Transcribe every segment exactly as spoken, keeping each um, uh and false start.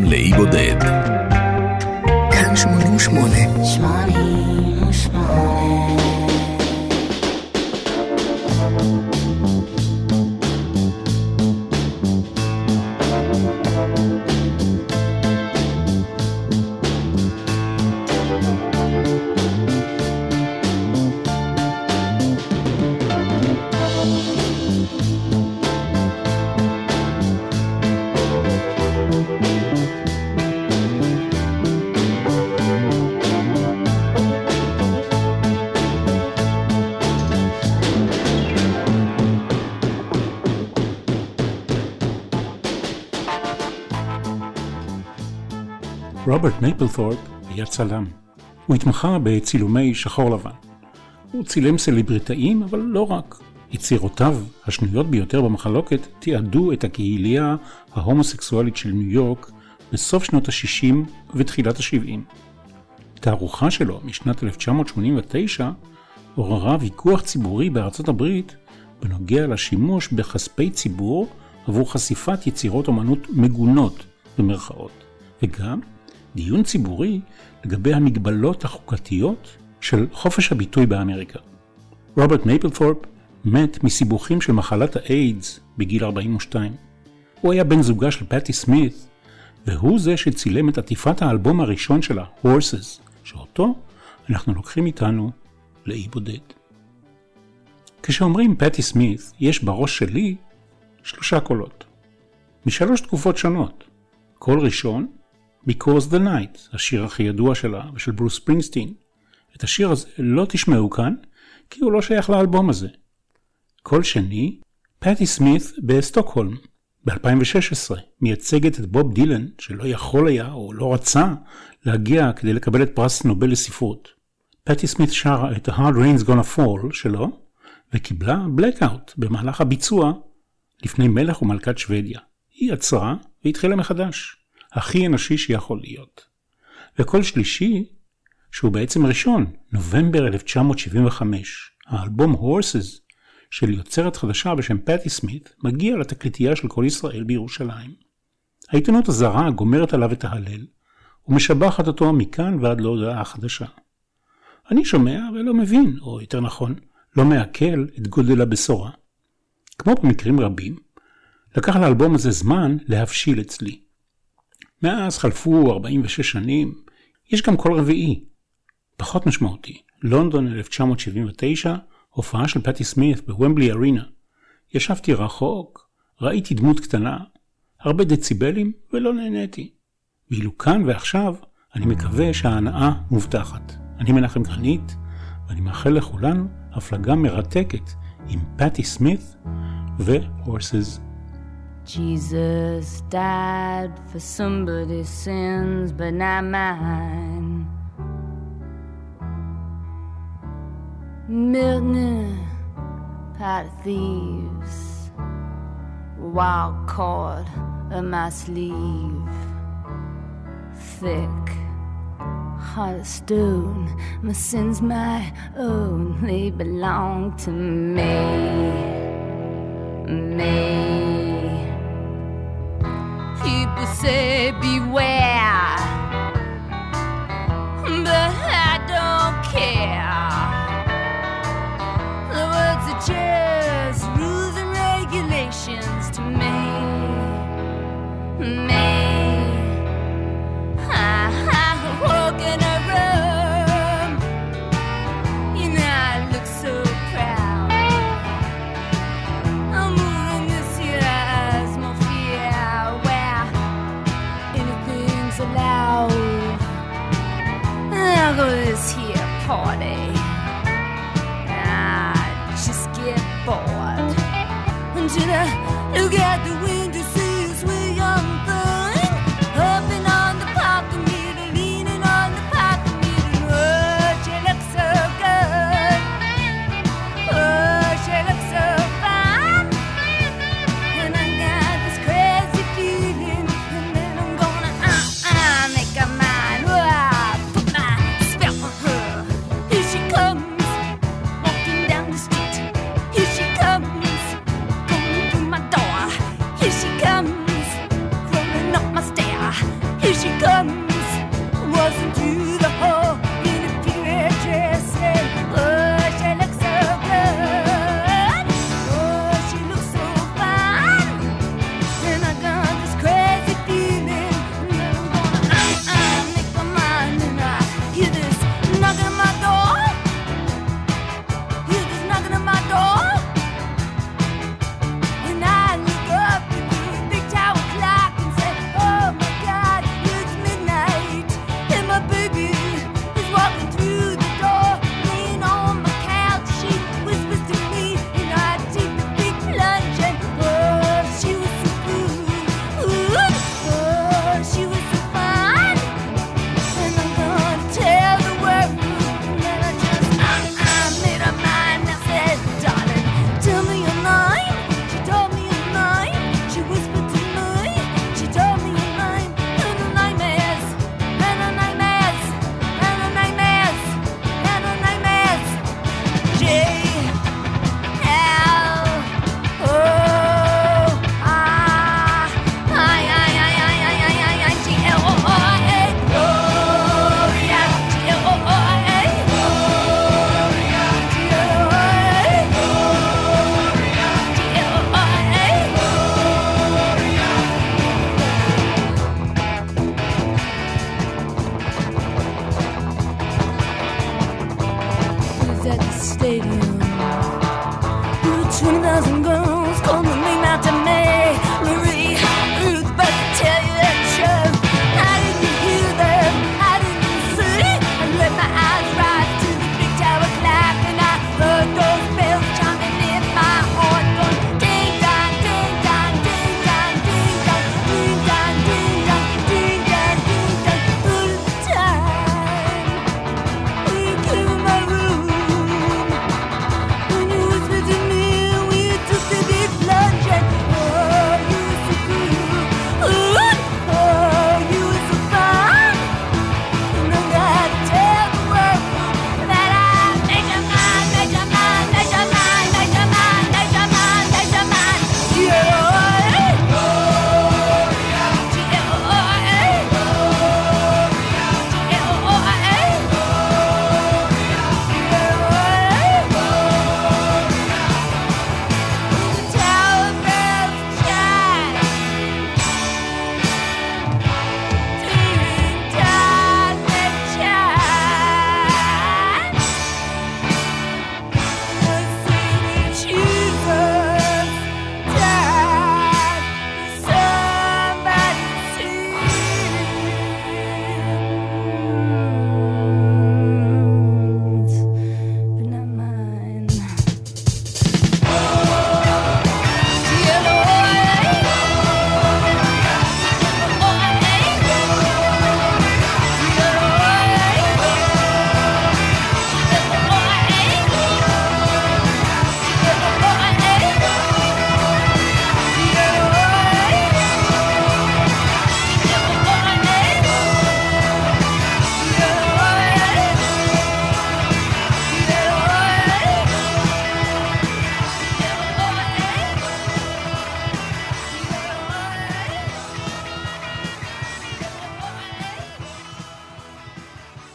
לאי בודד. כאן שמונים ושמונה. שמונים ושמונה. רוברט מייפלתורפ היה צלם. הוא התמחה בצילומי שחור לבן. הוא צילם סלבריטאים, אבל לא רק. יצירותיו, השנויות ביותר במחלוקת, תיעדו את הקהילייה ההומוסקסואלית של ניו יורק בסוף שנות ה-שישים ותחילת ה-שבעים. תערוכה שלו משנת אלף תשע מאות שמונים ותשע עוררה ויכוח ציבורי בארצות הברית בנוגע לשימוש בכספי ציבור עבור חשיפת יצירות אומנות מגונות במרכאות, וגם דיון ציבורי לגבי המגבלות החוקתיות של חופש הביטוי באמריקה. רוברט מייפלתורפ מת מסיבוכים של מחלת האיידס בגיל ארבעים ושתיים. הוא היה בן זוגה של פטי סמית, והוא זה שצילם את עטיפת האלבום הראשון שלה, Horses, שאותו אנחנו לוקחים איתנו לאי בודד. כשאומרים פטי סמית, יש בראש שלי שלושה קולות, משלוש תקופות שונות. קול ראשון, Because the Night, השיר הכי ידוע שלה ושל ברוס ספרינגסטין. את השיר הזה לא תשמעו כאן, כי הוא לא שייך לאלבום הזה. קול שני, פטי סמית בסטוקהולם, ב-אלפיים ושש עשרה, מייצגת את בוב דילן, שלא יכול היה או לא רצה להגיע כדי לקבל את פרס נובל לספרות. פטי סמית שרה את Hard Rain's Gonna Fall שלו, וקיבלה Blackout במהלך הביצוע לפני מלך ומלכת שוודיה. היא עצרה והתחילה מחדש. הכי אנושי שיכול להיות. וקול שלישי, שהוא בעצם ראשון, נובמבר אלף תשע מאות שבעים וחמש, האלבום Horses של יוצרת חדשה בשם פטי סמית, מגיע לתקליטייה של כל ישראל בירושלים. העיתונות הזרה גומרת עליו את ההלל, ומשבחת אותו מכאן ועד להודעה החדשה. אני שומע ולא מבין, או יותר נכון, לא מעכל את גודל הבשורה. כמו במקרים רבים, לקח לאלבום הזה זמן להבשיל אצלי. מאז חלפו ארבעים ושש שנים, יש גם קול רביעי, פחות משמעותי, לונדון אלף תשע מאות שבעים ותשע, הופעה של פטי סמית בוומבלי ארינה. ישבתי רחוק, ראיתי דמות קטנה, הרבה דציבלים ולא נהניתי. ואילו כאן ועכשיו, אני מקווה שההנאה מובטחת. אני מנחם גרנית, ואני מאחל לכולנו הפלגה מרתקת עם פטי סמית ו-Horses. Jesus died for somebody's sins, but not mine. Milton, pot of thieves, wild cord of my sleeve, thick, heart of stone. My sins my own, they belong to me, me. People say beware, but I don't care. The words are just rules and regulations to me, me. I, I walk in a room, you know I look so proud. I'm moving this year as more fear, where anything's allowed. I'll go to this here party, I just get bored. Until I look out the window, see a sweet young thing hopping on the parking meter, leaning on the parking meter. Oh, she looks so good. Oh, she looks so fine. And I got this crazy feeling, and then I'm gonna uh, uh, make her mine. Oh, I put my spell on her. Here she comes, walking down the street. Here she comes, coming through my door. Here she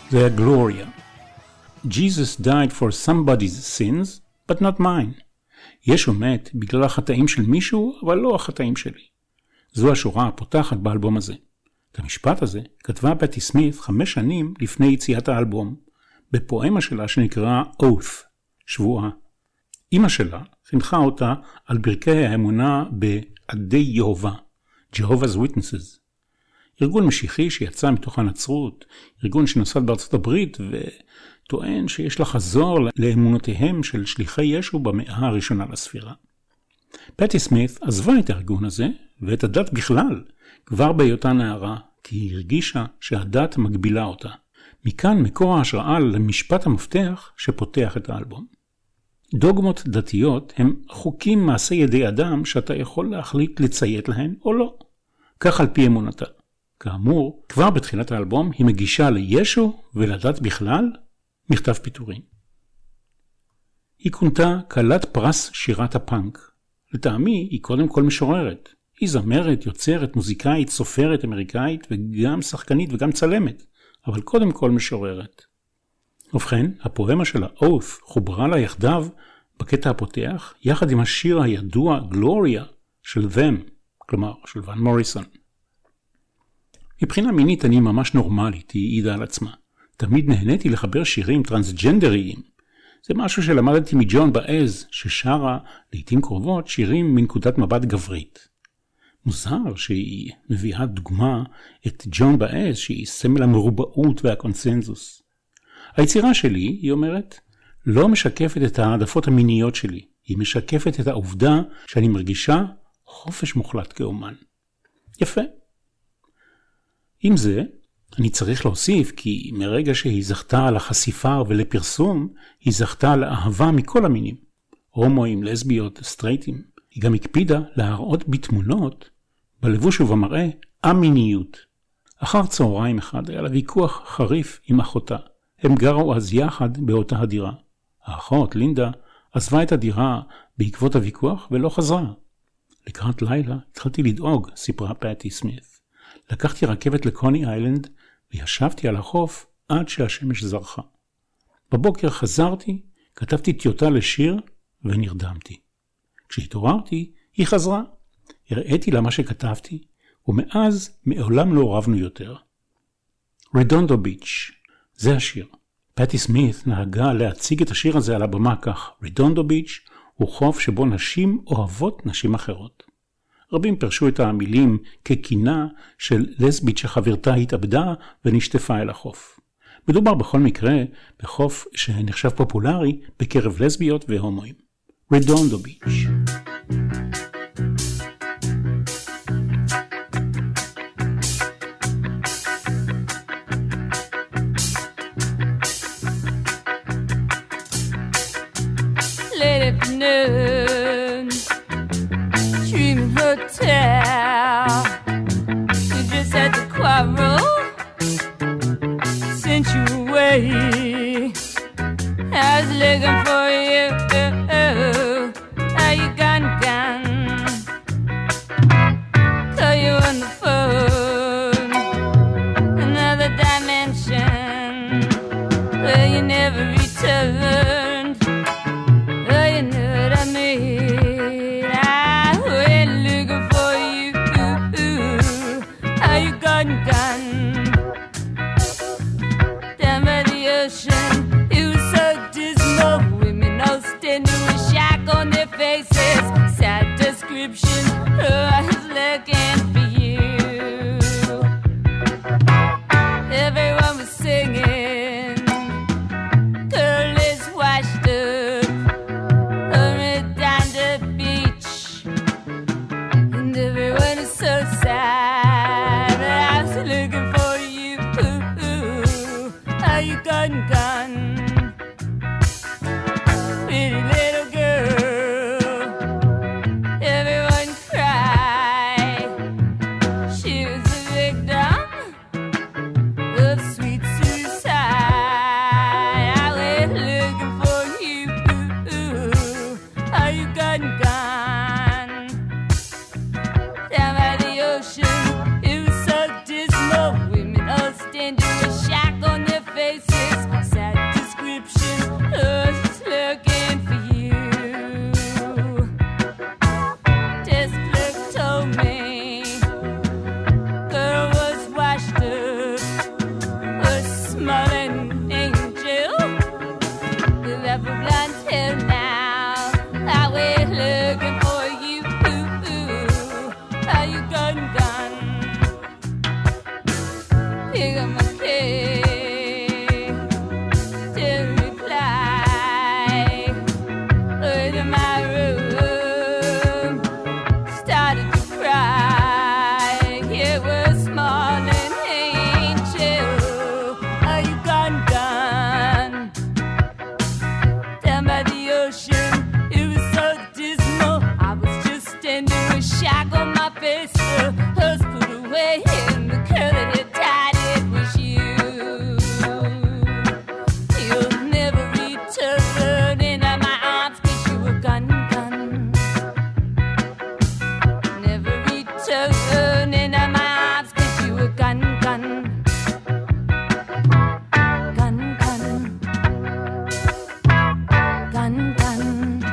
זה היה גלוריה. Jesus died for somebody's sins, but not mine. ישו מת בגלל החטאים של מישהו, אבל לא החטאים שלי. זו השורה הפותחת באלבום הזה. את המשפט הזה כתבה פטי סמית חמש שנים לפני יציאת האלבום, בפואמה שלה שנקרא Oath, שבועה. אמא שלה חינכה אותה על ברכי האמונה בעדי יהובה, Jehovah's Witnesses. ארגון משיחי שיצא מתוך הנצרות, ארגון שנוסד בארצות הברית וטוען שיש לחזור לאמונותיהם של שליחי ישו במאה הראשונה לספירה. פטי סמית עזבה את הארגון הזה ואת הדת בכלל, כבר בהיותה נערה, כי היא הרגישה שהדת מגבילה אותה. מכאן מקור ההשראה למשפט המפתח שפותח את האלבום. דוגמות דתיות הם חוקים מעשי ידי אדם שאתה יכול להחליט לציית להן או לא. כך על פי אמונתה. כאמור, כבר בתחילת האלבום היא מגישה לישו ולדת בכלל מכתב פיטורין. היא כונתה קלת פרס שירת הפאנק. לטעמי היא קודם כל משוררת. היא זמרת, יוצרת, מוזיקאית, סופרת אמריקאית וגם שחקנית וגם צלמת, אבל קודם כל משוררת. ובכן, הפואמה של ה-Oath חוברה לה יחדיו בקטע הפותח, יחד עם השיר הידוע גלוריה של Them, כלומר של ון מוריסון. מבחינה מינית אני ממש נורמלית, היא העידה על עצמה. תמיד נהניתי לחבר שירים טרנסג'נדריים. זה משהו שלמדתי מג'ון באז, ששרה לעתים קרובות שירים מנקודת מבט גברית. מוזר שהיא מביאה דוגמה את ג'ון באז, שהיא סמל המרובעות והקונסנזוס. היצירה שלי, היא אומרת, לא משקפת את העדפות המיניות שלי. היא משקפת את העובדה שאני מרגישה חופש מוחלט כאומן. יפה. עם זה, אני צריך להוסיף כי מרגע שהיא זכתה על החשיפה ולפרסום, היא זכתה לאהבה מכל המינים. הומואים, לסביות, סטרייטים. היא גם הקפידה להראות בתמונות, בלבוש ובמראה, המיניות. אחר צהריים אחד היה לה ויכוח חריף עם אחותה. הם גרו אז יחד באותה הדירה. האחות, לינדה, עזבה את הדירה בעקבות הוויכוח ולא חזרה. לקראת לילה התחלתי לדאוג, סיפרה פטי סמית. לקחתי רכבת לקוני איילנד וישבתי על החוף עד שהשמש זרחה. בבוקר חזרתי, כתבתי טיוטה לשיר ונרדמתי. כשהתעוררתי, היא חזרה. הראיתי לה מה שכתבתי, ומאז מעולם לא רבנו יותר. רדונדו ביץ', זה השיר. פטי סמית נהגה להציג את השיר הזה על הבמה כך. רדונדו ביץ' הוא חוף שבו נשים אוהבות נשים אחרות. רבים פרשו את המילים כקינה של לסבית שחברתה התאבדה ונשטפה אל החוף. מדובר בכל מקרה בחוף שנחשב פופולרי בקרב לסביות והומואים. רדונדו ביץ'. Afternoon, Dreaming Hotel. You just had to quarrel, sent you away. I was looking for you. How you gone, gone? Call you on the phone. Another dimension where you never returned. turn in my arms, give you a gun, gun. Gun, gun. Gun, gun.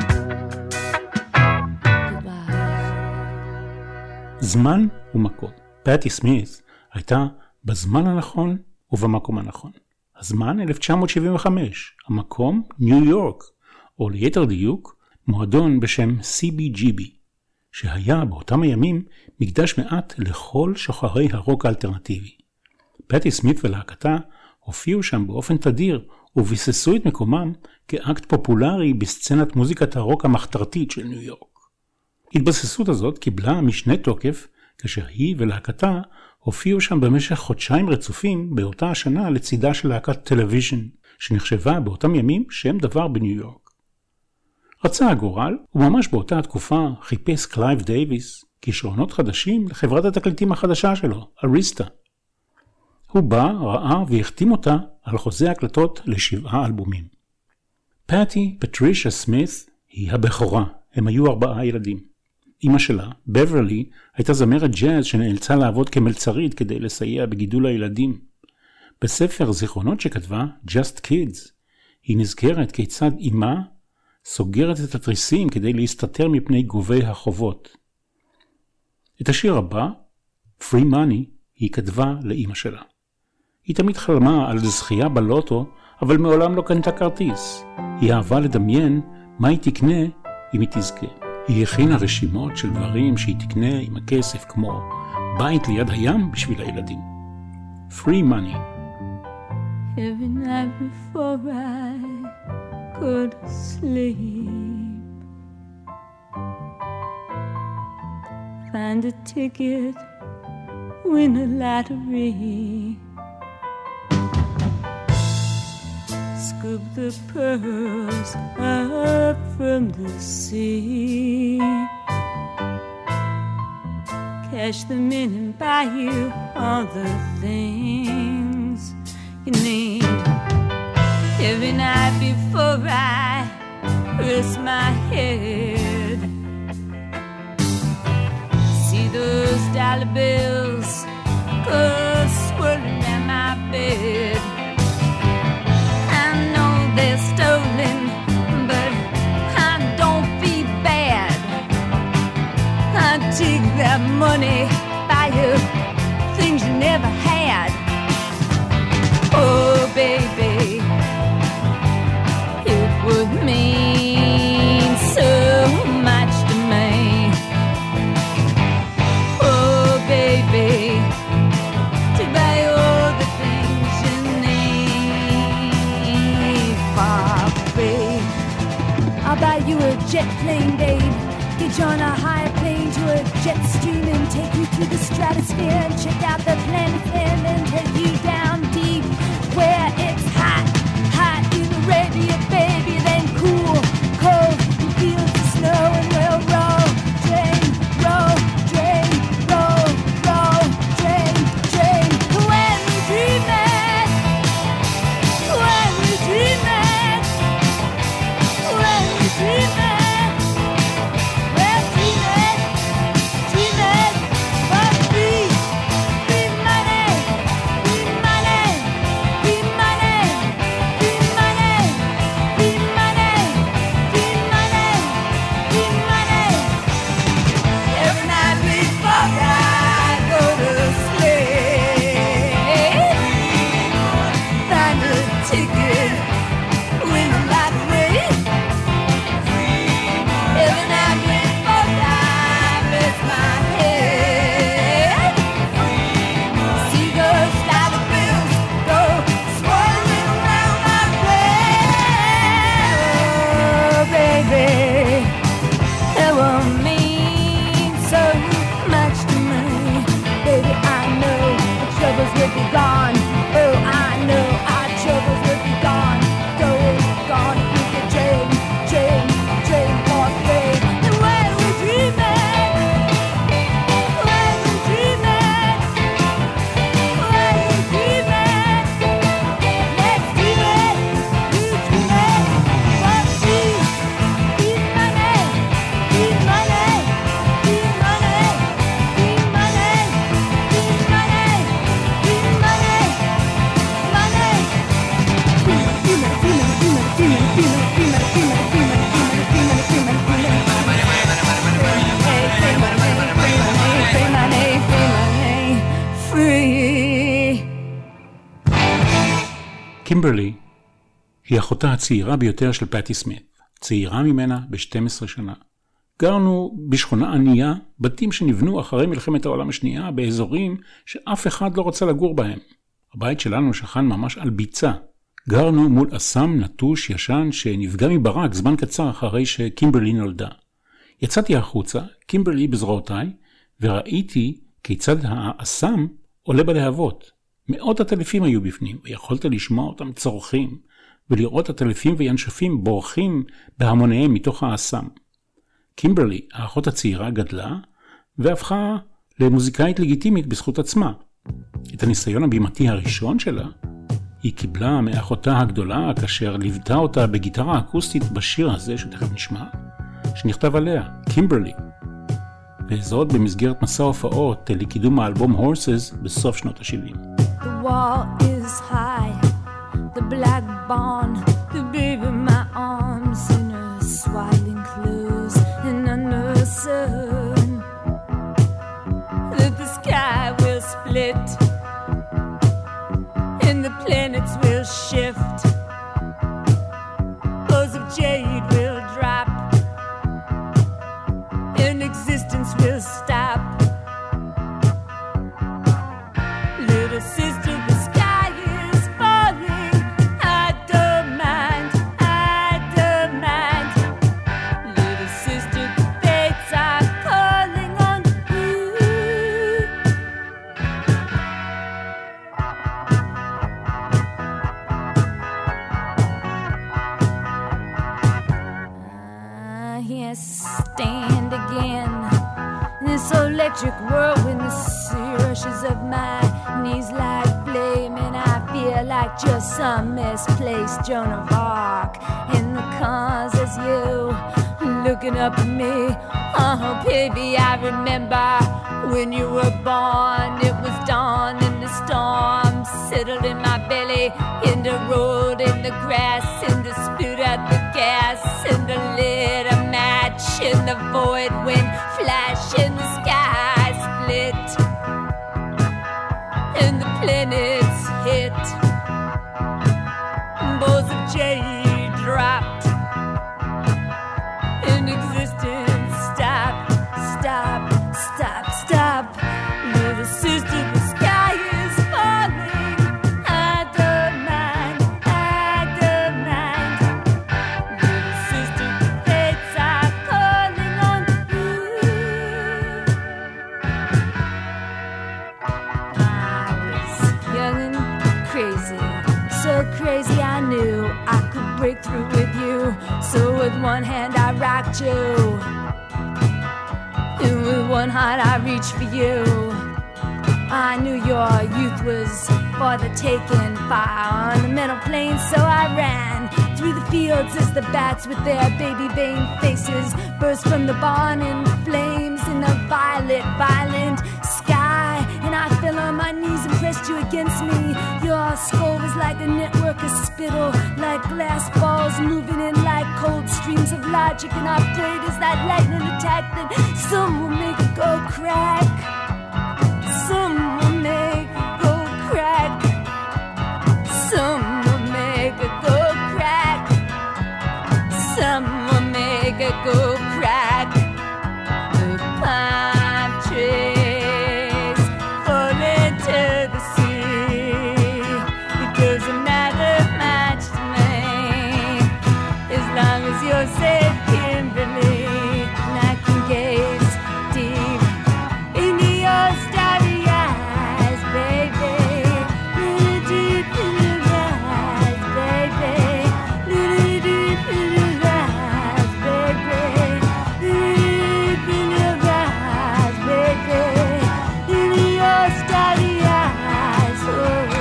Goodbye. זמן ומקום. פאטי סמית הייתה בזמן הנכון ובמקום הנכון. הזמן אלף תשע מאות שבעים וחמש, המקום ניו יורק, או ליתר דיוק מועדון בשם סי בי ג'י בי, שהיה באותם הימים מקדש מעט לכל שוחרי הרוק האלטרנטיבי. פאטי סמית ולהקתה הופיעו שם באופן תדיר וביססו את מקומם כאקט פופולרי בסצנת מוזיקת הרוק המחתרתית של ניו יורק. התבססות הזאת קיבלה משנה תוקף כאשר היא ולהקתה הופיעו שם במשך חודשיים רצופים באותה השנה לצידה של להקת טלוויז'ן, שנחשבה באותם ימים שם דבר בניו יורק. רצה הגורל, וממש באותה התקופה חיפש קלייב דייביס כישרונות חדשים לחברת התקליטים החדשה שלו, אריסטה. הוא בא, ראה והחתים אותה על חוזה הקלטות לשבעה אלבומים. פאטי פטרישה סמית היא הבכורה, הם היו ארבעה ילדים. אמא שלה, בברלי, הייתה זמרת ג'אז שנאלצה לעבוד כמלצרית כדי לסייע בגידול הילדים. בספר זיכרונות שכתבה, Just Kids, היא נזכרת כיצד אמא סוגרת את התריסים כדי להסתתר מפני גובי החובות. את השיר הבא, Free Money, היא כתבה לאמא שלה. היא תמיד חלמה על זכייה בלוטו, אבל מעולם לא קנתה כרטיס. היא אהבה לדמיין מה היא תקנה אם היא תזכה. היא הכינה רשימות של דברים שהיא תקנה עם הכסף, כמו בית ליד הים בשביל הילדים. Free money. Every night before I go to sleep, find a ticket, win a lottery, scoop the pearls up from the sea, cash them in and buy you all the things you need. Every night before I rest my head, see those dollar bills go swirling at my bed. They're stolen, but I don't feel bad. I take that money, buy you things you never had. Oh, baby, it would mean so much to me. Oh, baby, to buy all the things you need. I'll buy you a jet plane, babe. Get you on a high plane to a jet stream and take you to the stratosphere and check out the planet and then take you down deep where it's hot, hot in Arabia, baby. Then cool, cold, and fields of snow and we'll roll, drain, roll, drain, roll, roll, drain, drain. When we dream it, when we dream it. Dream it, well dream it, dream it, but free, free money, free קימברלי היא אחותה הצעירה ביותר של פטי סמית, צעירה ממנה ב-שתים עשרה שנה. גרנו בשכונה ענייה, בתים שנבנו אחרי מלחמת העולם השנייה, באזורים שאף אחד לא רצה לגור בהם. הבית שלנו שכן ממש על ביצה. גרנו מול אסם נטוש ישן שנפגע מברק זמן קצר אחרי שקימברלי נולדה. יצאתי החוצה, קימברלי בזרועותיי, וראיתי כיצד האסם עולה בלהבות. מאות הטלפים היו בפנים, ויכולת לשמוע אותם צורכים, ולראות הטלפים וינשפים בורחים בהמוניהם מתוך האסם. קימברלי, האחות הצעירה, גדלה, והפכה למוזיקאית לגיטימית בזכות עצמה. את הניסיון הבימתי הראשון שלה, היא קיבלה מאחותה הגדולה, כאשר ליוותה אותה בגיטרה אקוסטית בשיר הזה, שתכף נשמע, שנכתב עליה, קימברלי. וזאת במסגרת מסע הופעות לקידום האלבום Horses בסוף שנות ה-שבעים. The wall is high, the black barn, the baby in my arms in her swaddling clothes and under the sun. That the sky will split and the planets will shift. Bows of jade will drop and existence will stop. Little sister, the sky is falling. I don't mind, I don't mind. Little sister, the fates are calling on you. Ah, yes, stand again. This electric whirlwind, the sea rushes up my knees like flame, and I feel like just some misplaced Joan of Arc in the cars as you looking up at me. Oh baby, I remember when you were born. It was dawn and the storm settled in my belly, in the road, in the grass, in the spit out the gas, in the lit a match in the void when flash in the sky split and the planets hit. Bows of jade dropped and existence stopped, stop, stop, stop. Little sister, the sky is falling. I don't mind, I don't mind. Little sister, the fates are calling on you. I was young and crazy, so crazy I knew I could break through with you. So with one hand I rocked you, and with one heart I reached for you. I knew your youth was for the taking, fire on the mental plane, so I ran through the fields as the bats with their baby vein faces burst from the barn in flames in the violet, violent sky. And I fell on my knees and pressed you against me. Your skull was like a network of spittle, like glass balls moving in like cold streams of logic. And I prayed as that lightning attacked that some will make it go crack. Some will make it go crack. Some will make it go crack. Some will make it go crack. The palm trees fall into the sea. It doesn't matter much to me as long as you're safe, Kimberly. And I can gaze deep into your starry eyes, baby. Little deep in your eyes, baby. Little deep in your eyes, baby. Little deep in your eyes, baby. In your starry eyes, oh,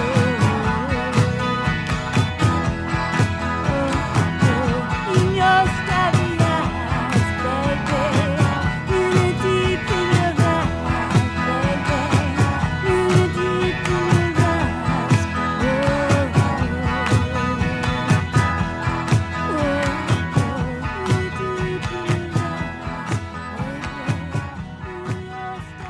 oh, oh. In your starry eyes, baby. Little deep in your eyes, baby. Little deep in your eyes, oh, oh, oh. Little deep in your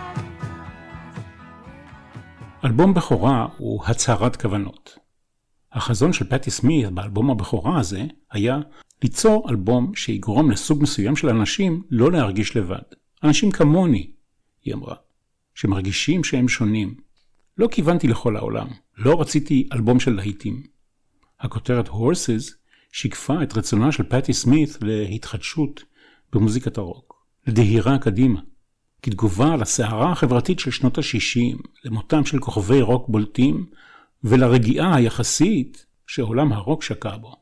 eyes, baby. אלבום בכורה הוא הצהרת כוונות. החזון של פטי סמית באלבום הבכורה הזה היה ליצור אלבום שיגרום לסוג מסוים של אנשים לא להרגיש לבד. אנשים כמוני, היא אמרה, שמרגישים שהם שונים. לא כיוונתי לכל העולם, לא רציתי אלבום של להיטים. הכותרת Horses שיקפה את רצונה של פטי סמית להתחדשות במוזיקת הרוק, לדהירה קדימה, כתגובה לסערה החברתית של שנות ה-שישים, למותם של כוכבי רוק בולטים, ולרגיעה היחסית שעולם הרוק שקע בו.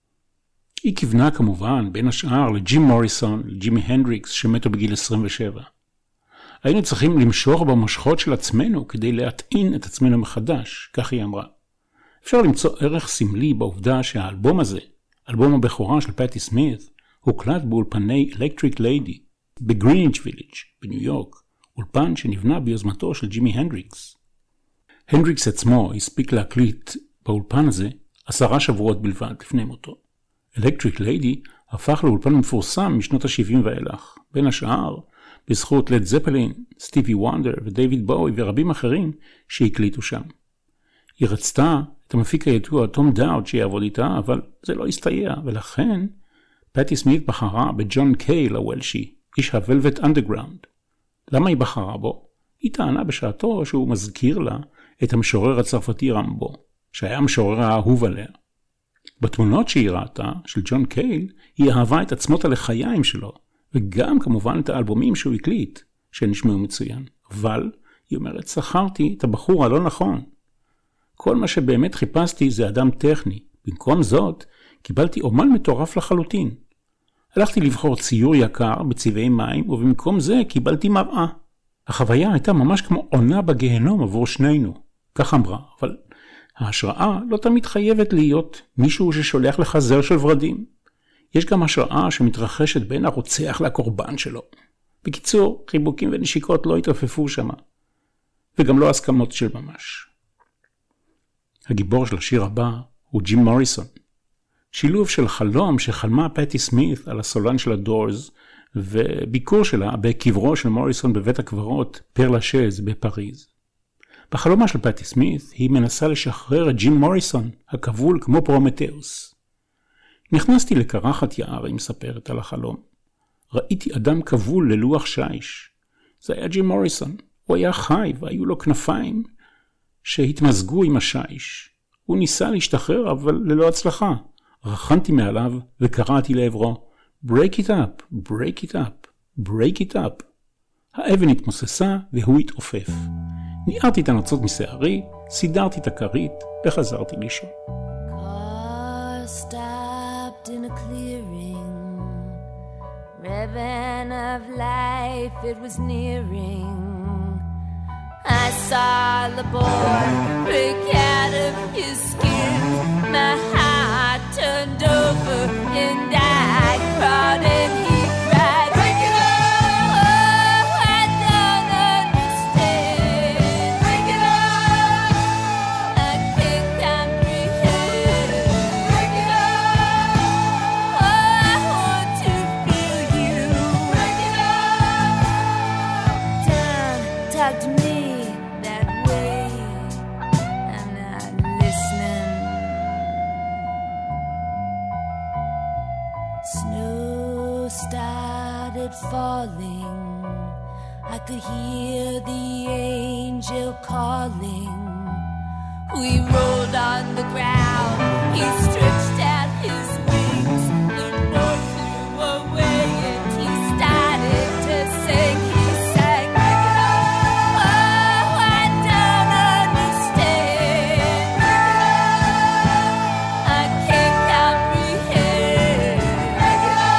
היא כיוונה כמובן בין השאר לג'ים מוריסון, לג'ימי הנדריקס שמתו בגיל עשרים ושבע. היינו צריכים למשוך במושכות של עצמנו כדי להטעין את עצמנו מחדש, כך היא אמרה. אפשר למצוא ערך סמלי בעובדה שהאלבום הזה, אלבום הבכורה של פטי סמית, הוקלט באולפני אלקטריק ליידי, בגריניץ' ויליג' בניו יורק, אולפן שנבנה ביוזמתו של ג'ימי הנדריקס. הנדריקס עצמו הספיק להקליט באולפן הזה עשרה שבועות בלבד לפני מותו. אלקטריק ליידי הפך לאולפן מפורסם משנות ה-שבעים ואילך, בין השאר בזכות לד זפלין, סטיבי וונדר ודייוויד בואי ורבים אחרים שהקליטו שם. היא רצתה את המפיק הידוע תום דאוד שיעבוד איתה, אבל זה לא הסתייע, ולכן פטי סמית בחרה בג'ון קייל הוולשי, איש הוולווט אנדרגראונד. למה היא בחרה בו? היא טענה בשעתו שהוא מזכיר לה את המשורר הצרפתי רמבו, שהיה המשורר האהוב עליה. בתמונות שהיא ראתה של ג'ון קייל, היא אהבה את עצמות הלחיים שלו, וגם כמובן את האלבומים שהוא הקליט, שנשמעו מצוין. אבל, היא אומרת, שכרתי את הבחור הלא נכון. כל מה שבאמת חיפשתי זה אדם טכני. במקום זאת, קיבלתי אומן מטורף לחלוטין. הלכתי לבחור ציור יקר בצבעי מים, ובמקום זה קיבלתי מראה. החוויה הייתה ממש כמו עונה בגהנום עבור שנינו. כך אמרה, אבל ההשראה לא תמיד חייבת להיות מישהו ששולח לך זר של ורדים. יש גם השראה שמתרחשת בין הרוצח לקורבן שלו. בקיצור, חיבוקים ונשיקות לא התרפפו שם, וגם לא הסכמות של ממש. הגיבור של השיר הבא הוא ג'ים מוריסון. שילוב של חלום שחלמה פטי סמית על הסולן של הדורס, וביקור שלה בקברו של מוריסון בבית הקברות פר לשז בפריז. בחלומה של פטי סמית היא מנסה לשחרר את ג'ים מוריסון, הכבול כמו פרומטאוס. נכנסתי לקרחת יער, היא מספרת על החלום. ראיתי אדם כבול ללוח שיש. זה היה ג'ים מוריסון. הוא היה חי והיו לו כנפיים שהתמזגו עם השיש. הוא ניסה להשתחרר אבל ללא הצלחה. רחנתי מעליו וקראתי לעברו, break it up, break it up, break it up. האבן התמוססה והוא התעופף. ניערתי את הנוצות משערי, סידרתי את הכרית וחזרתי לישון. Car stopped in a clearing, ribbon of life it was nearing. I saw the boy break out of his skin. My heart turned over and I cried and he cried. Break it up! Oh, I don't understand. Break it up! I can't comprehend. Break it up! Oh, I want to feel you. Break it up! Time, talk to me. Started falling, I could hear the angel calling. We rolled on the ground, he stretched out his wings. The north flew away and he started to sing. He sang, break it up, oh, I don't understand. Break it up, I can't comprehend. Break it up.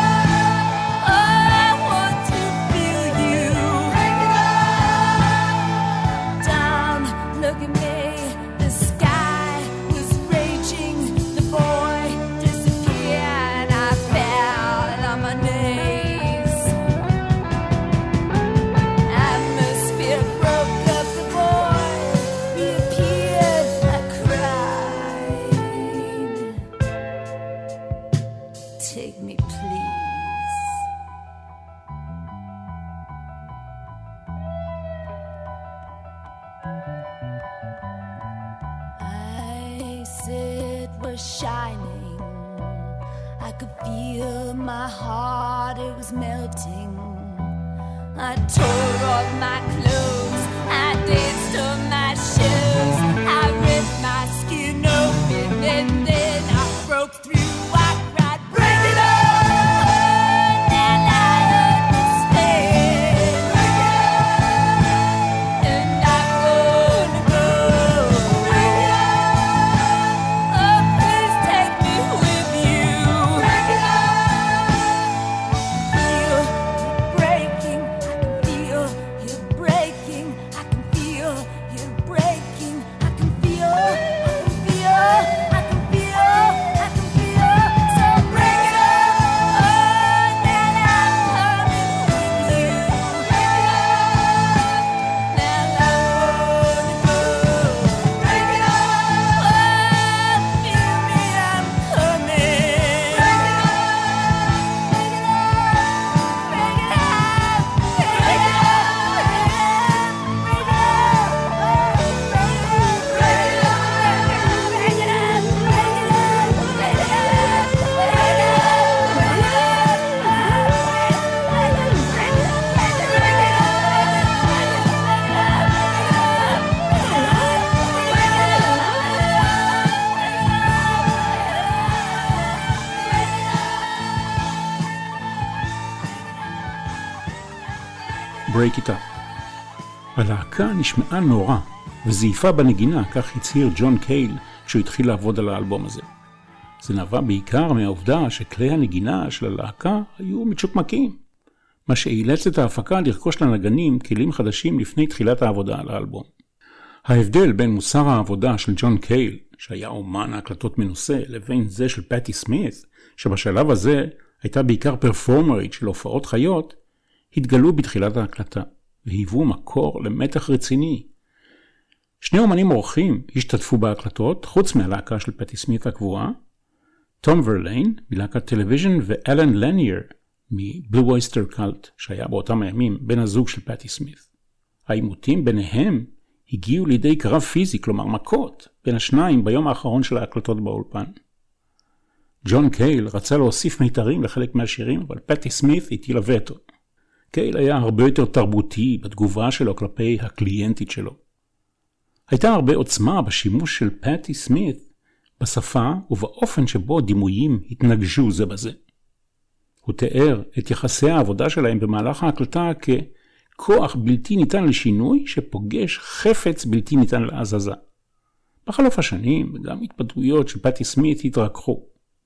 Take me, please. I it was shining. I could feel my heart, it was melting. I tore off my clothes, I danced on my shoes. I ripped my skin open and then I broke through. I cried, break it on, and I understand. Break it on, and I'm gonna go. Break it on, oh please take me with you. Break it on, feel you breaking. You're breaking, I can feel you're breaking. I can feel, I can feel, I can feel, I can feel. So break it on, then I'm coming with you. Break it on, now I'm gonna go. Break it on, feel me, I'm coming. Break it on, break it on, break it on, break it on. Break It Up. הלהקה נשמעה נורא וזעיפה בנגינה, כך הצהיר ג'ון קייל כשהוא התחיל לעבוד על האלבום הזה. זה נבע בעיקר מהעובדה שכלי הנגינה של הלהקה היו מצ'וקמקים, מה שאילץ את ההפקה לרכוש לנגנים כלים חדשים לפני תחילת העבודה על האלבום. ההבדל בין מוסר העבודה של ג'ון קייל, שהיה אומן ההקלטות מנוסה, לבין זה של פטי סמית, שבשלב הזה הייתה בעיקר פרפורמרית של הופעות חיות, התגלו בתחילת ההקלטה, והיוו מקור למתח רציני. שני אומנים אורחים השתתפו בהקלטות, חוץ מהלהקה של פטי סמית הקבועה, תום ורליין מלהקת טלוויז'ן ואלן לנייר מבלו אויסטר קלט, שהיה באותם הימים בן הזוג של פטי סמית. העימותים ביניהם הגיעו לידי קרב פיזי, כלומר מכות, בין השניים ביום האחרון של ההקלטות באולפן. ג'ון קייל רצה להוסיף מיתרים לחלק מהשירים, אבל פטי סמית הטילה וטו. קייל היה הרבה יותר תרבותי בתגובה שלו כלפי הקליינטית שלו. הייתה הרבה עוצמה בשימוש של פטי סמית בשפה ובאופן שבו דימויים התנגשו זה בזה. הוא תיאר את יחסי העבודה שלהם במהלך ההקלטה ככוח בלתי ניתן לשינוי שפוגש חפץ בלתי ניתן להזזה. בחלוף השנים גם התפתחויות של פטי סמית התרככו.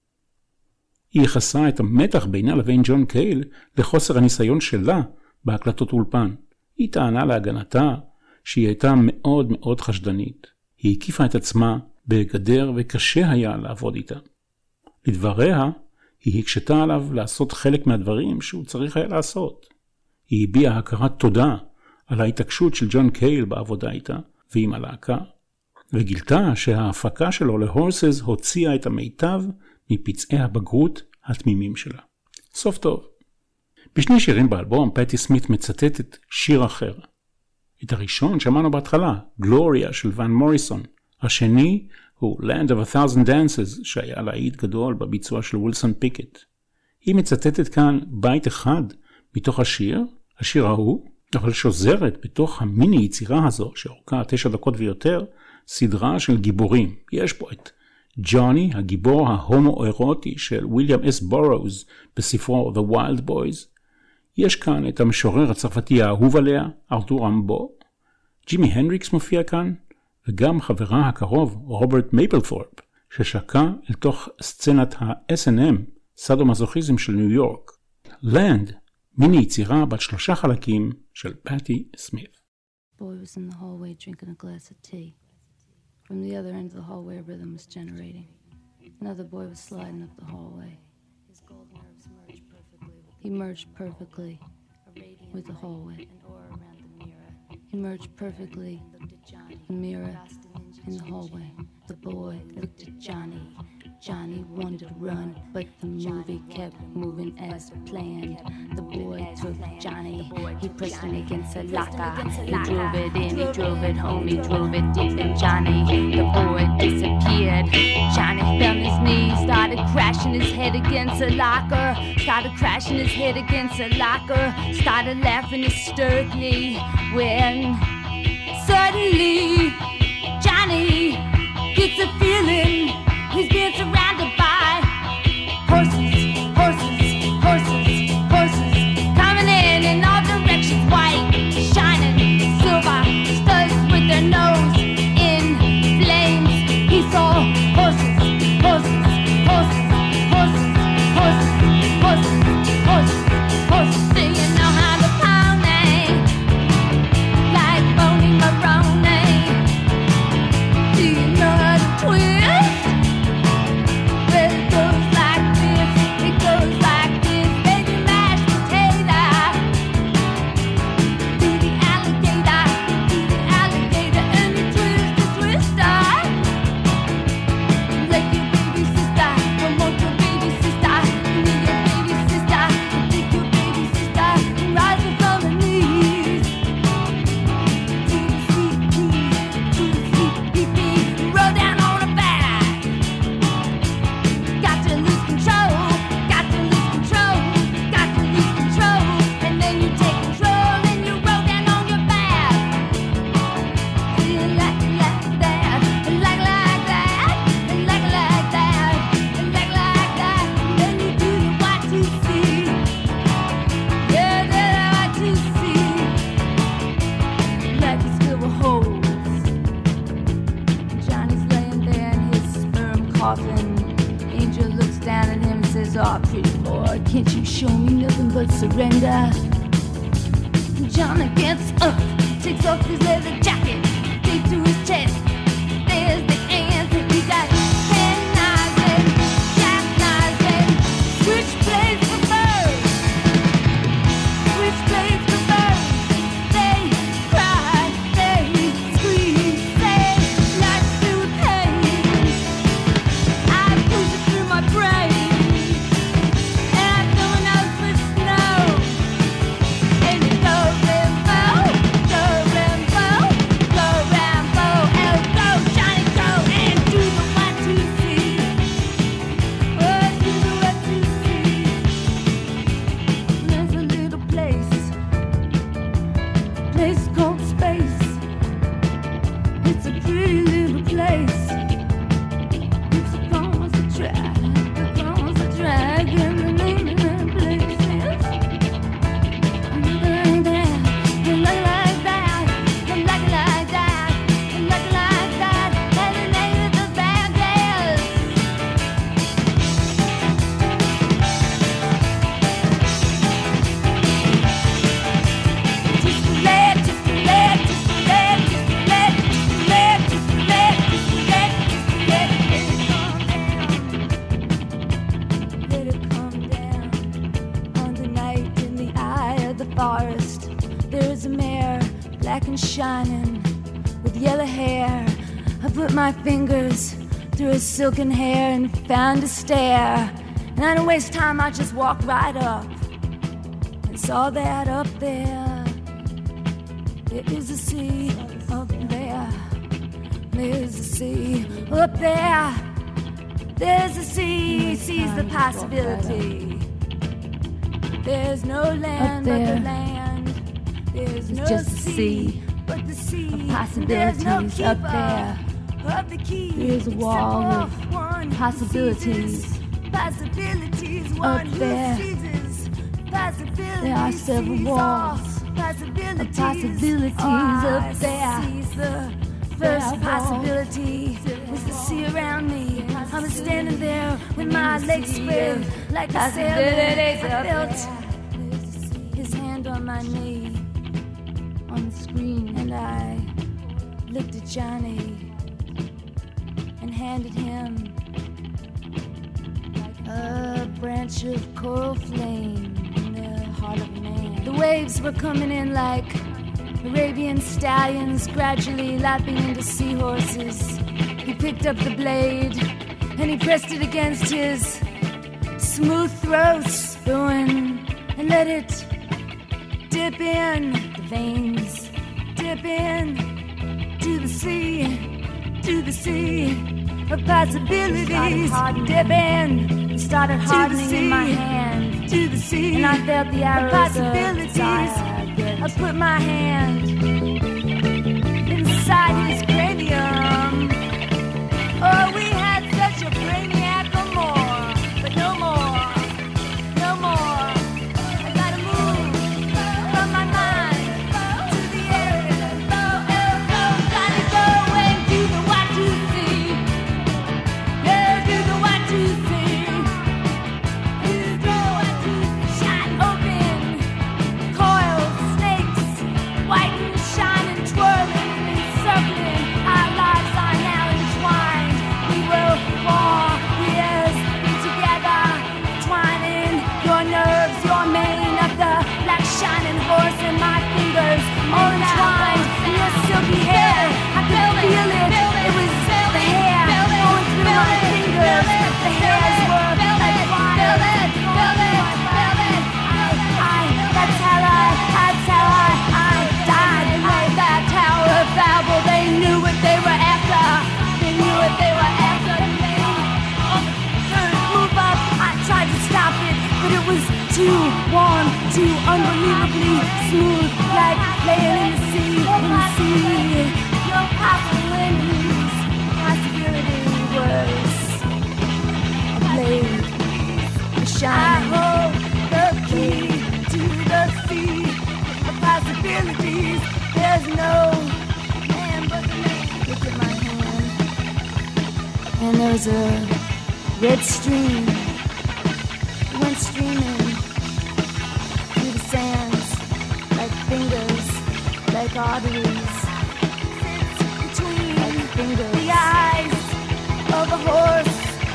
היא יחסה את המתח בינה לבין ג'ון קייל לחוסר הניסיון שלה בהקלטות אולפן. היא טענה להגנתה שהיא הייתה מאוד מאוד חשדנית. היא הקיפה את עצמה בגדר וקשה היה לעבוד איתה. לדבריה, היא הקשתה עליו לעשות חלק מהדברים שהוא צריך היה לעשות. היא הביעה הכרת תודה על ההתעקשות של ג'ון קייל בעבודה איתה ועם הלהקה, וגילתה שההפקה שלו להורסס הוציאה את המיטב מפצעי הבגרות התמימים שלה. סוף טוב. בשני שירים באלבום, פטי סמית מצטטת שיר אחר. את הראשון שמענו בהתחלה, גלוריה של ון מוריסון. השני הוא Land of a Thousand Dances, שהיה להיט גדול בביצוע של וילסון פיקט. היא מצטטת כאן בית אחד מתוך השיר, השיר ההוא, אבל שוזרת בתוך המיני יצירה הזו, שאורכה תשע דקות ויותר, סדרה של גיבורים. יש פה את ג'וני, הגיבור ההומו-אירוטי של וויליאם אס בורוז בספרו The Wild Boys. יש כאן את המשורר הצרפתי האהוב עליה, ארתור רמבו. ג'ימי הנדריקס מופיע כאן, וגם חברה הקרוב, רוברט מייפלתורפ, ששקע אל תוך סצנת ה-אס אן אם, סאדו-מזוכיזם של ניו יורק. Land, מיני יצירה בת שלושה חלקים של פטי סמית. Boy was in the hallway drinking a glass of tea. From the other end of the hallway, a rhythm was generating. Another boy was sliding up the hallway. His gold nerves merged perfectly. He merged perfectly with the hallway. He merged perfectly the mirror in the hallway. The boy looked at Johnny Johnny wanted to run, but the movie kept moving as planned. The boy took Johnny, he pressed him against a locker. He drove it in, he drove it home, he drove it deep in Johnny. The boy disappeared. Johnny fell on his knees, started crashing his head against a locker. Started crashing his head against a locker. Started laughing hysterically when suddenly Johnny gets a feeling he's being surrounded by horses, horses, horses, horses, coming in in all directions, white, shining, silver, studs with their nose in flames. He saw horses, horses, horses, horses, horses, horses, horses, horses. Do you know how to pony? Like Boney Maroney. Do you know how to twist? Well, it goes like this, it goes like this, baby mashed potato. Do the alligator, do the alligator, and you twist the twister. Like your baby sister, I want your baby sister, give me your baby sister, take your baby sister, rising from her knees. To the sweet pea, to the sweet pea pea, roll down on her back. Got to lose control, got to lose control, got to lose control, and then you take control and you roll down on your back. You like it like that, and like like that, and like like that, and like like that, and then you do the Y two C. Yeah, the Y two C. Like it's filled with holes. Johnny's laying there in his sperm coffin. Angel looks down at him and says, "Oh, pretty boy, can't you show me nothing but surrender?" Johnny gets up, takes off his leather jacket, deep to his chest. There's the answer. He got penknives and jackknives and switchblades for birds. Switchblades for birds. They cry, they scream, they like to pain. I push it through my brain, and I fill my nose with snow. And you go Rambo, go Rambo, go Rambo, and go Johnny go and do the one two three. Oh, do the one two three. There's a little place, place called space. It's a pretty little place. It's across the track, across the track, and the name of that place is like that, and like like that, and like like that, and like like that, and the name of the band is. Just let, just let, just let, just let, just let, just let, just let, just let, let it calm down. Let it calm down. On the night in the eye of the forest, there is a mare, black and shining, with yellow hair. I put my fingers through her silken hair and found a stair. And I didn't waste time, I just walked right up and saw that up there. There is a sea up there. There's a sea up there. There's a sea, sees the possibility. There's no land but the land. There's no just a sea sea but the sea. of possibilities There's no up keeper there. of the key. There's a wall Except of for one who possibilities seizes possibilities. up One who there. seizes possibilities. There are several Sees walls all possibilities. of possibilities Oh, up I there. seize the There first are walls. possibility was the sea around me. I was standing there with my legs spread like a sailor. Possibilities I up felt there. his hand on my knee on the screen, and I looked at Johnny and handed him a branch of coral flame in the heart of a man. The waves were coming in like Arabian stallions, gradually lapping into seahorses. He picked up the blade and he pressed it against his smooth throat, spoon, and let it dip in the veins, dip in to the sea, to the sea of possibilities. Dip in, it started hardening in my hand, to the sea, and I felt the arrows of possibilities. I put my hand inside his cranium. Oh, we had such a brainiac or more, but no more, no more. I gotta move from my mind to the area. Gotta go and do the what to see. Yeah, do the what to see. Do the what to see. Shot open, coiled snakes, white and shining, twirling and circling. Our lives are now entwined. We will for years be together, twining your nerves, your mane of the black shining horse, and my fingers all entwined in your silky hair. I could feel it. It was the hair going through my fingers. The hairs were like fire. I, that's how I, that's how I, I died. They made that Tower of Babel. They knew what they were after. They knew what they were after. Turn, move up. I tried to stop it, but it was too warm, too unbelievably smooth, like laying in the sea, in the sea. No possibilities, possibility was a blade, a shine. I hold the key to the sea of possibilities. There's no man but the man. Look at my hand, and there's a red stream. It went streaming through the sands like fingers, like arteries. Between like fingers, the eyes of a horse.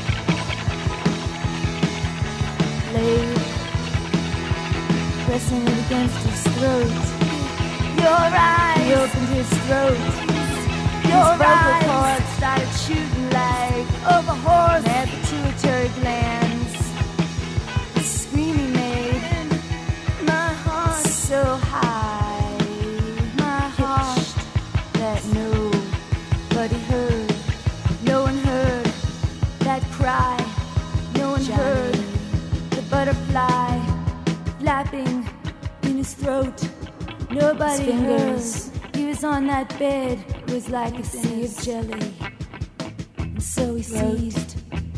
Laid, pressing it against his throat. Your eyes, he opened his throat. Your his vocal cords started shooting like of a horse. Had pituitary glands. The scream he made, my heart so high, my heart that nobody heard. No one heard that cry. No one Johnny. Heard the butterfly flapping in his throat. Nobody heard. He was on that bed. It was like a sea of jelly. And so he seized.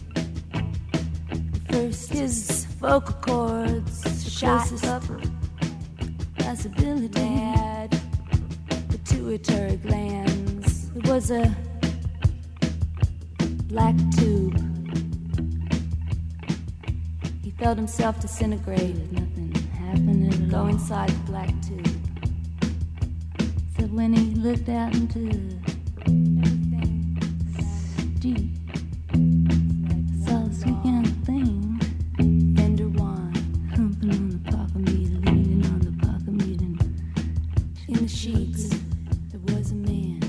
First his vocal cords shot up. Possibility had pituitary glands. It was a black tube. He felt himself disintegrate. Nothing happened at all. Go inside the black tube. Except when he looked out into everything deep, saw a sweet young thing. Fender wine, humping on the pocket meter, leaning on the pocket meter. In the sheets, there was a man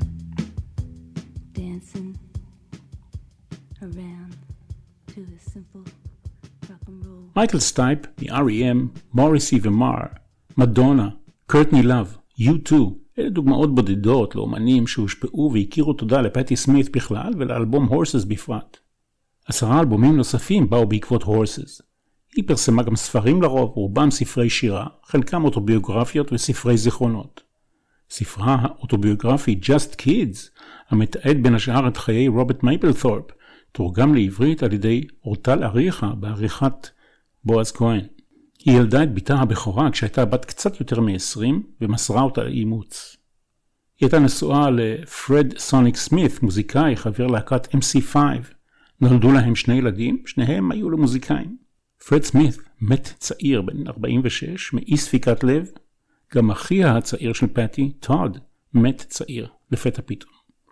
dancing around to the simple rock and roll. מייקל סטייפ מ-אר אי אם, מוריסי ומר, מדונה, קורטני לאב, יו טו, אלה דוגמאות בודדות לאומנים שהושפעו והכירו תודה לפטי סמית בכלל ולאלבום הורסס בפרט. עשרה אלבומים נוספים באו בעקבות הורסס. היא פרסמה גם ספרים לרוב, רובם ספרי שירה, חלקם אוטוביוגרפיות וספרי זיכרונות. ספרה האוטוביוגרפי Just Kids, המתעד בין השאר את חיי רוברט מייפלתורפ, תורגם לעברית על ידי אורטל אריכה בעריכת בועז כהן. היא ילדה את ביתה הבכורה כשהייתה בת קצת יותר מ-עשרים ומסרה אותה לאימוץ. היא הייתה נשואה לפרד סוניק סמית, מוזיקאי, חבר להקת אם סי פייב. נולדו להם שני ילדים, שניהם היו למוזיקאים. פרד סמית מת צעיר בן ארבעים ושש מאי ספיקת לב. גם אחיה הצעיר של פטי, טוד, מת צעיר לפתע פתאום.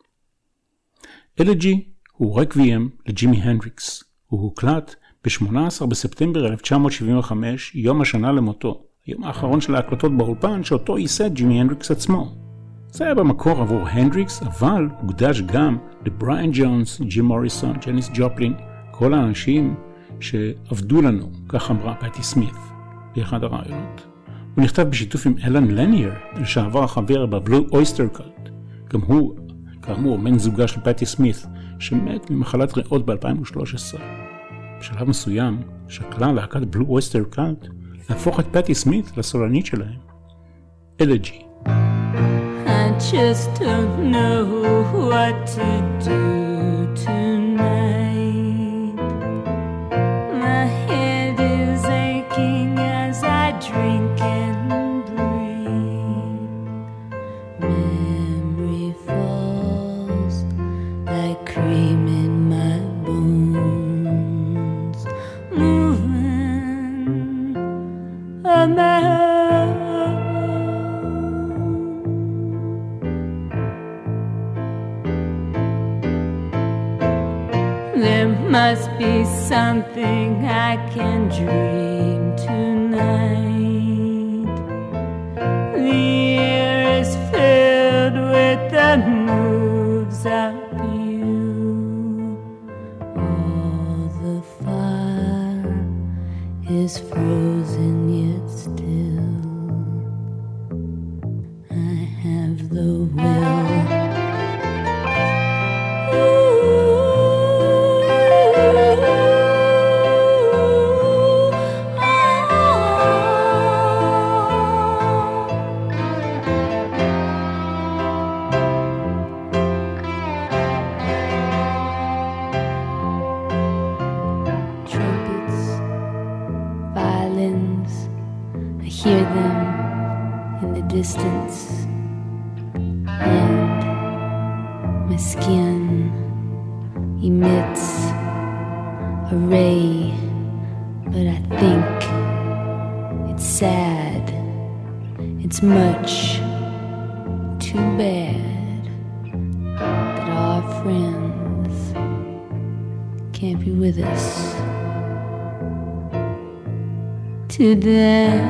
אלג'י הוא רקוויאם לג'ימי הנדריקס. הוא הוקלט ב-שמונה עשר בספטמבר אלף תשע מאות שבעים וחמש, יום השנה למותו, היום האחרון של ההקלטות באולפן שאותו ייסד ג'ימי הנדריקס עצמו. זה היה במקור עבור הנדריקס, אבל הוקדש גם לבריאן ג'ונס, ג'ים מוריסון, ג'ניס ג'ופלין, כל האנשים שעבדו לנו, כך אמרה פטי סמית באחד הרעיונות. הוא נכתב בשיתוף עם אלן לנייר, לשעבר החבר בבלו אויסטר קולט. גם הוא, כאמור, בן זוגה של פטי סמית, שמת ממחלת ריאות ב-אלפיים ושלוש עשרה. בשלב מסוים, שקלה להקת בלו אויסטר קולט להפוך את פטי סמית לסולנית שלהם. אלג'י. I just don't know what to do tonight. My head is aching as I drink and breathe. Memory falls like cream in my bones, moving a man. There must be something I can dream tonight. The air is filled with the moves of you. All the fire is frozen yet still. I have the will. Hear them in the distance, and my skin emits a ray, but I think it's sad. It's much too bad that our friends can't be with us today.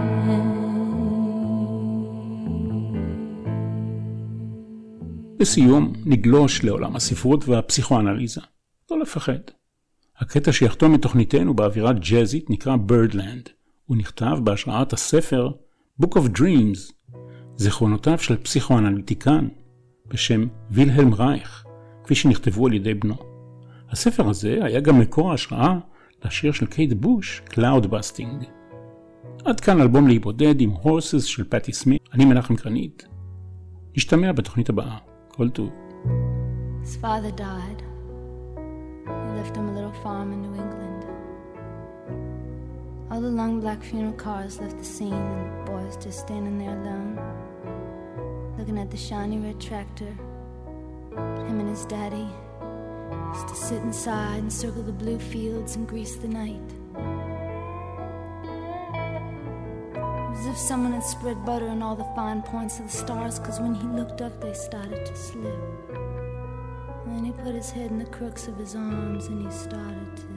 לסיום, נגלוש לעולם הספרות והפסיכואנליזה. לא לפחד. הקטע שיחתום את תוכניתנו באווירה ג'אזית נקרא Birdland. הוא נכתב בהשראת הספר Book of Dreams, זיכרונותיו של פסיכואנליטיקן בשם וילהלם רייך, כפי שנכתבו על ידי בנו. הספר הזה היה גם מקור ההשראה לשיר של קייט בוש, Cloud Busting. עד כאן אלבום להיבודד עם Horses של פטי סמית. אני מנחם קרנית. נשתמע בתוכנית הבאה. כל טוב. His father died. He left him a little farm in New England. All the long black funeral cars left the scene, and the boys just standing there alone, looking at the shiny red tractor. Him and his daddy used to sit inside and circle the blue fields and grease the night. As if someone had spread butter on all the fine points of the stars, because when he looked up they started to slip. And then he put his head in the crooks of his arms and he started to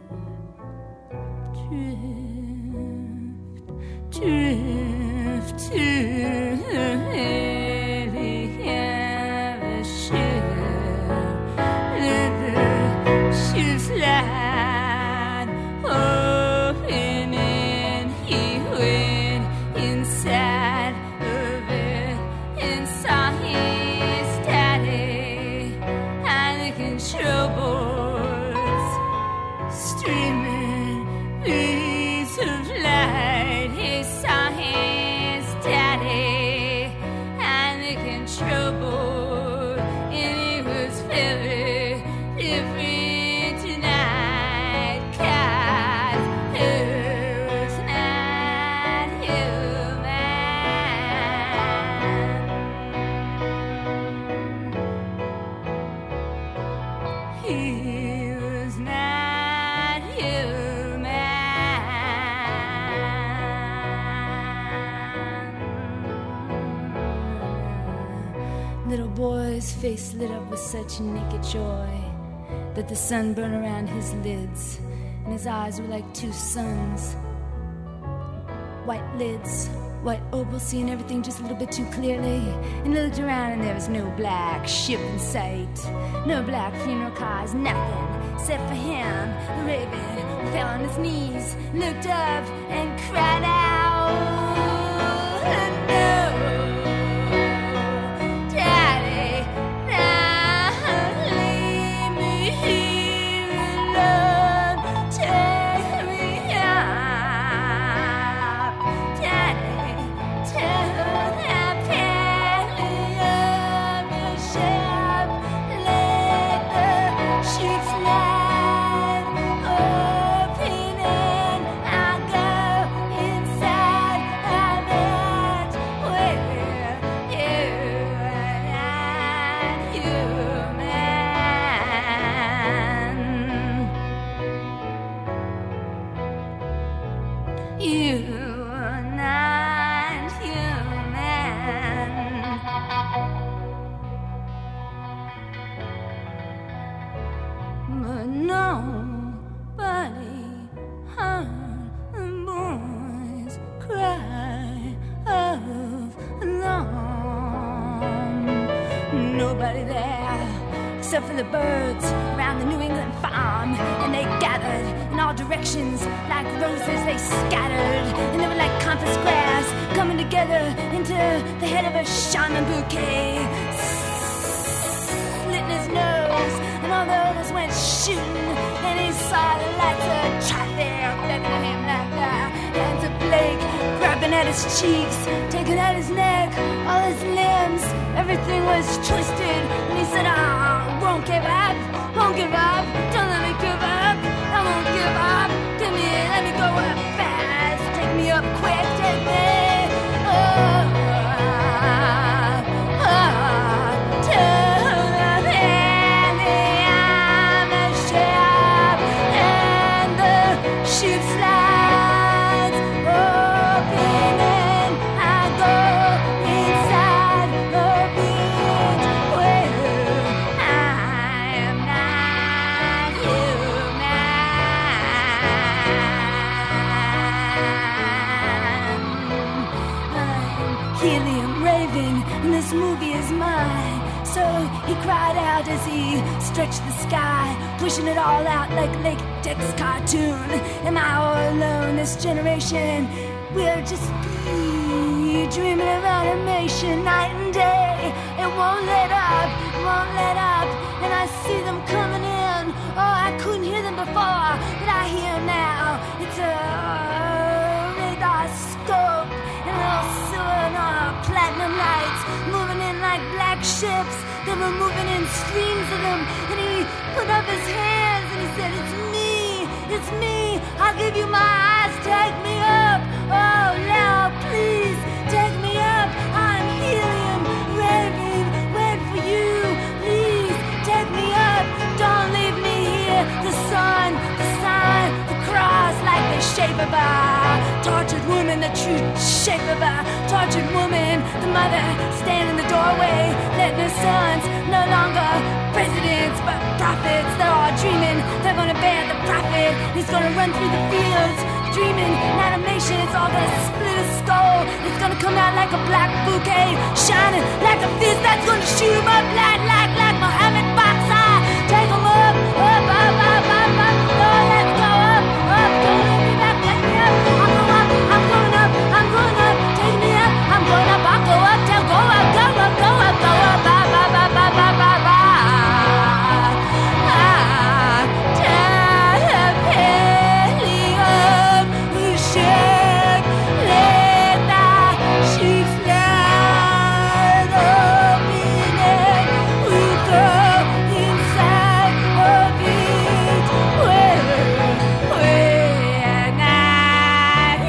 drift, drift to the heavy, heavy ship. Let the ship slide open and he went inside of it and saw his daddy and the control boards streaming beams of light. He saw his daddy and the control board, and it was very different tonight, 'cause it was not human. He was not human. Little boy's face lit up with such naked joy that the sun burned around his lids, and his eyes were like two suns. White lids white opal, seeing everything just a little bit too clearly. And he looked around and there was no black ship in sight, no black funeral cars, nothing except for him. The raven fell on his knees, looked up and cried out, no, Daddy, now leave me here alone, take me up, Daddy, tell that penny of your ship, let the ship slide open and I'll go inside of it where you and human. You not human. But nobody heard the boys cry of alarm. Nobody there except for the birds around the New England farm, and they gathered in all directions like roses. They scattered, and they were like compass grass coming together into the head of a shaman bouquet. Slitting his nose, and all the others went shooting, and he saw the lights of traffic beckoning him like the hands of Blake, grabbing at his cheeks, taking at his neck, all his limbs, everything was twisted, and he said, I won't give up, won't give up, don't let me give up, I won't give up, give me, let me go up fast, take me up quick, take me, oh, oh, oh, to the penny on the ship, and the ship slides open and I go inside of it where I am not human. I'm helium raving, and this movie is mine. So he cried out as he stretched the sky, pushing it all out like latex cartoon. Am I all alone? This generation will just be dreaming of animation night and day. It won't let up, it won't let up. And I see them coming in. Oh, I couldn't hear them before, but I hear them now. It's a radar scope and little silver uh, platinum lights moving in like black ships. They were moving in streams of them, and he put up his hands and he said, it's me, it's me, I'll give you my eyes, take me up. Oh, now please take me up. I'm helium raving, wait for you, please take me up. Don't leave me here. The sun, the sign, the cross, like the shape of a tortured woman, the true shape of a tortured woman. The mother standing in the doorway, letting her sons, no longer presidents but prophets. They're all dreaming they're gonna bear the prophet. He's gonna run through the fields dreaming in animation. It's all gonna split his skull. It's gonna come out like a black bouquet, shining like a fist that's gonna shoot him up like, like, like Mohammed Boxer. Take him up, up, up, up, up, up. Oh, let's go up, up. Don't let me back, let me up. I'm going up, I'm going up, I'm going up. Take me up, I'm going up, I'll go up, tell go up, go up, go up, go up, up, up, up, up, up, up, up. Ah, tell the penny of the ship, let the ship slide open and we go inside of it where we're not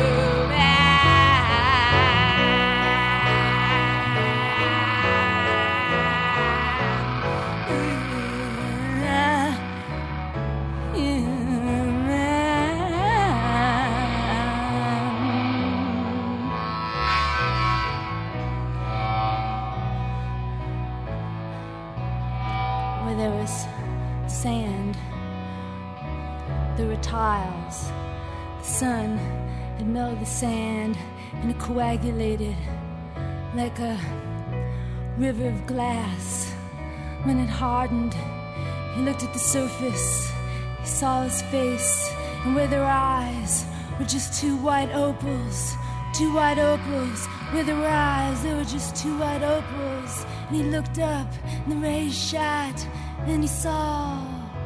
where there was sand, there were tiles. The sun It melted the sand and it coagulated like a river of glass. When it hardened, he looked at the surface. He saw his face, and where their eyes were just two white opals, two white opals. Where their eyes, they were just two white opals. And he looked up, and the rays shot, and he saw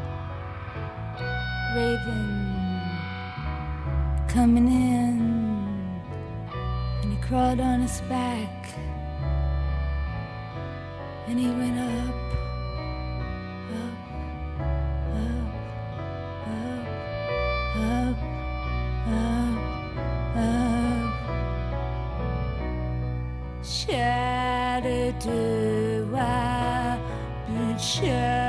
Raven coming in, and he crawled on his back, and he went up, up, up, up, up, up, up. Shattered to our future.